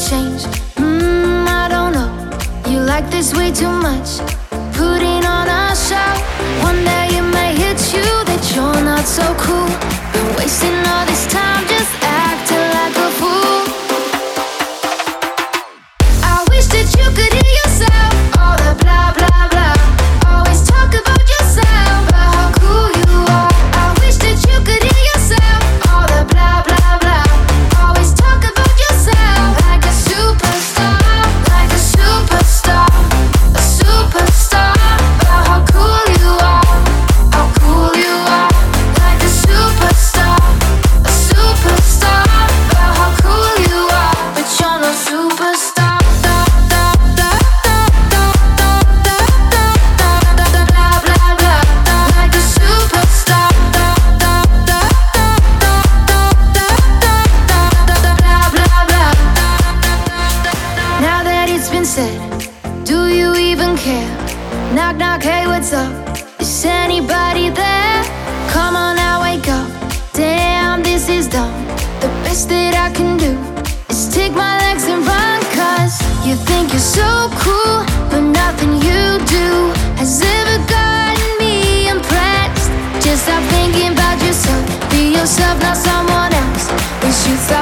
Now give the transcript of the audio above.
change. I don't know. You like this way too much. Putting on a show. One day it may hit you that you're not so cool. Been wasting all this time just acting like a fool. I wish that you could hear yourself. All the blah blah blah. Always talk about yourself, but how cool you are. I wish that you could hear yourself. All the blah blah blah. Always talk about yourself like a superstar, like a superstar, a superstar. But how cool you are, how cool you are. Like a superstar, a superstar. But how cool you are, but you're no superstar. Do you even care? Knock knock, hey, what's up? Is anybody there? Come on now, wake up. Damn, this is dumb. The best that I can do is take my legs and run. Cause you think you're so cool, but nothing you do has ever gotten me impressed. Just stop thinking about yourself. Be yourself, not someone else. Wish you